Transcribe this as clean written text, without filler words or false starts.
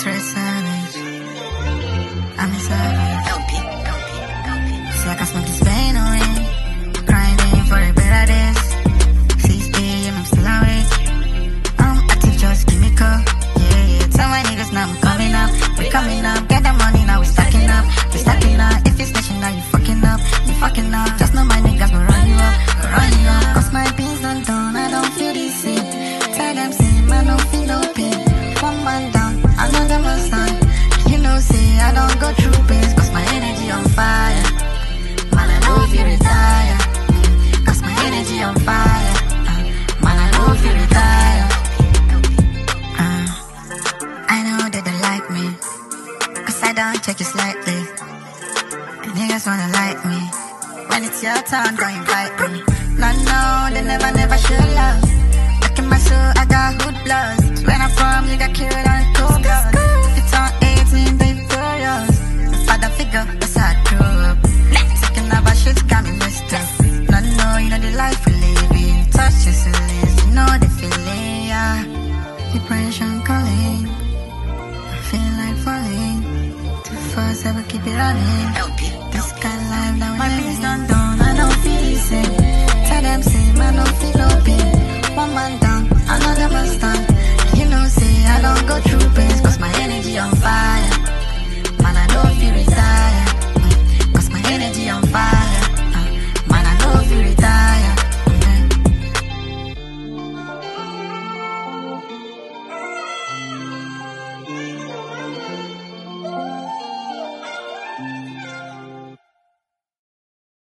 straight savage. I'm a savage. See, I can smoke this pain away. Grinding for a better days. 6 a.m. I'm still awake. I'm active, just give me call. Yeah. Tell my niggas now I'm coming up. We coming up. Get the money now, we stacking up. We stacking up. If you're snitching now, you fucking up. You fucking up. Just know my niggas will run you up. Will run you up. Cause my beans done done. I don't feel the same. Tell them same. I don't feel no pain. One man down, another man stand. You know, say I don't go through pains. Cause my energy on fire. Man, I know if you retire. Cause my energy on fire. Man, I know if you retire. I know that they like me. Cause I don't take it slightly. And niggas wanna like me. When it's your turn, go invite me. No, they never show love. Look in my soul, I got good blood. When I'm from, you got killed on cold blood. If you turn 18, they furious. The father figure, that's how I grew up. Taking over shit got me messed up. No, you know the life we living. Touch your feelings, you know the feeling, yeah. Depression calling, I feel like falling. Too fast, ever keep it running. This kind of life that we my living. Done, I don't feel the same. Tell them same, I don't feel no pain. One man down, another man stand. You know, say I don't go through pains. Cause my energy on fire. Man, I know if you retire.